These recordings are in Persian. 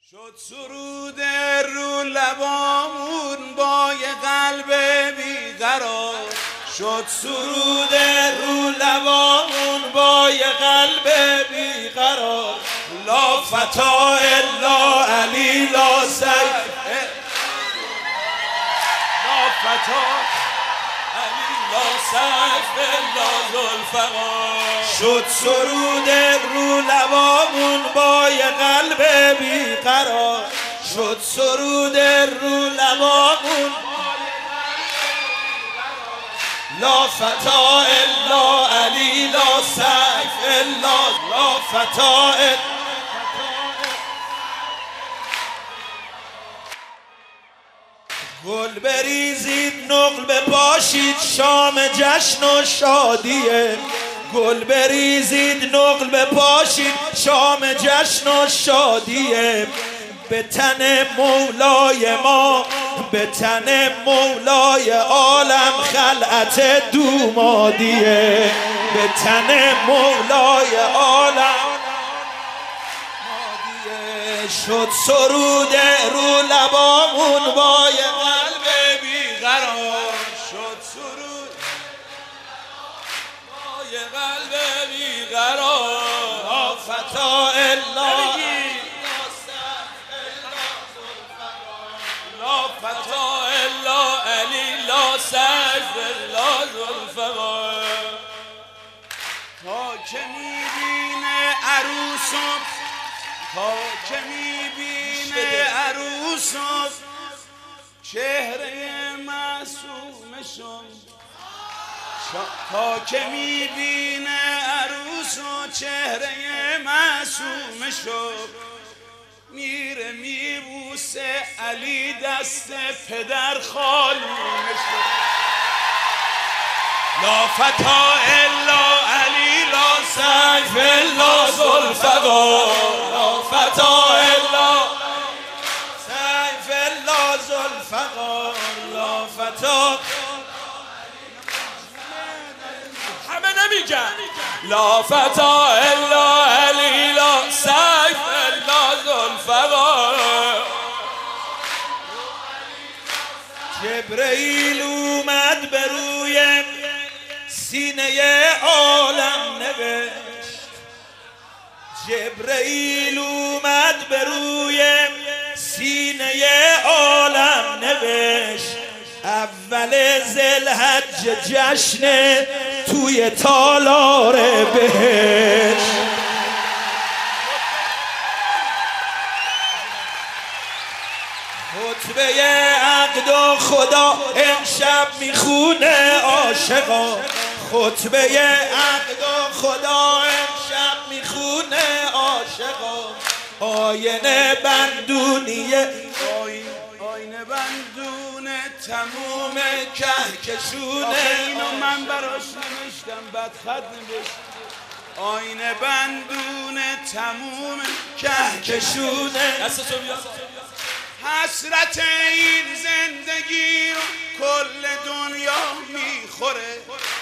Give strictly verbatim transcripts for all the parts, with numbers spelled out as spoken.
شد سرود رو لبامون با یه قلب بیقرار، شد سرود رو لبامون با یه قلب بیقرار. لا فتا الا علی لا سیف، لا فتا علی لا سیف لا ذوالفقار. شد سرود رو لبامون با یه قلب بیقرار، شد سرود رو لبامون لا فتا الا علی لا سیف الا لا فتا الا. گل بریزید نقل بپاشید شام جشن و شادیه، گل بریزید نقل بپاشید شام جشن و شادیه. به تن مولای ما، به تن مولای عالم خلعت دومادیه، به تن مولای عالم مادیه. شد سرود رو لبامون با یه قلب بیقرار، شد سرود با یه قلب بیقرار. لا فتا الا لا فتا الا علی لا سیف الا ذوالفقار. تا که میبینه عروسم، تا که میبینه عروسم چهره معصومشون، تا که میبینه عروسم چهره معصومشون. میره میبوسه علی دست پدر خالومش. لا فتا الا علی لا سیف الا ذوالفقار، لا فتا الا سیف الا ذوالفقار. لا فتا همه نمیگن لا فتا الا علی لا سیف الا ذوالفقار. جبرئیل اومد به روی سینه عالم نوشت، جبرئیل اومد به روی سینه عالم نوشت. اول ذوالحجه جشن توی تالار بهشت. خطبه عقد و خدا امشب میخونه عاشقا، خطبه عقد و خدا امشب میخونه عاشقا. آینه بندونیه، آینه بندونه تموم کهکشونه. اینو من براش نوشتم بعد خط نوشتم. آینه بندونه تموم کهکشونه. دستتو بیا. حسرت این زندگی رو کل دنیا میخوره.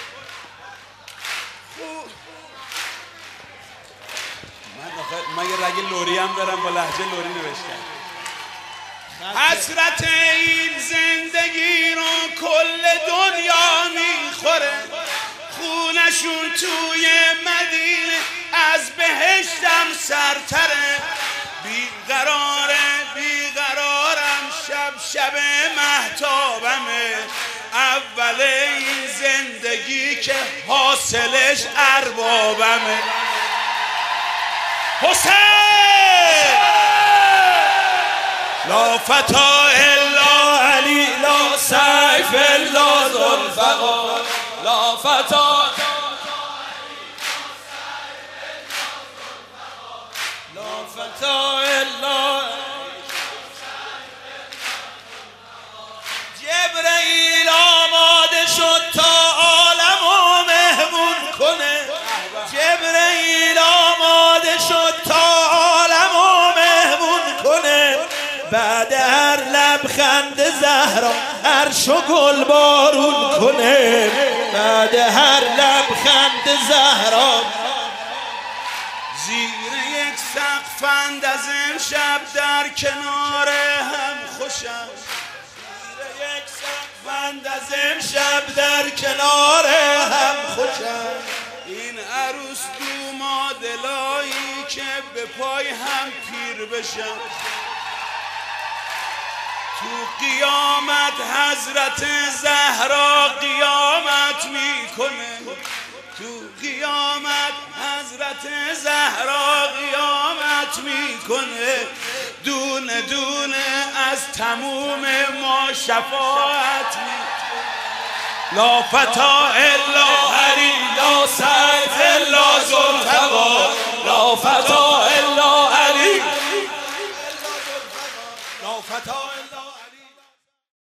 من آخه من یه رگ لوری هم دارم با لهجه لوری نوشتم. حسرت این زندگی رو کل دنیا میخوره. خونشون توی مدینه از بهشتم سرتره. بیقراره بیقرارم شب شب مهتابمه. اول این زندگی که حاصلش اربابمه. حسین لا فتا الا علی لا سیف الا ذوالفقار. لا فتا لا فتا الا. جبرئیل آماده شد تا عالمو مهمون کنه، جبرئیل آماده شد تا عالمو مهمون کنه. بعد هر لبخند زهرا عرشو گل بارون کنه، بعد هر لبخند زهرا زیر یک سقفند از امشب در در کنار هم خوشم، یک سفند از امشب در کنار هم خوشم. این عروس دوما دلایی که به پای هم پیر بشم. تو قیامت حضرت زهرا قیامت میکنه، تو قیامت حضرت زهرا قیامت میکنه. دونه دونه از تموم ما شفاعت میکنه. لا فتا الا هری لا سر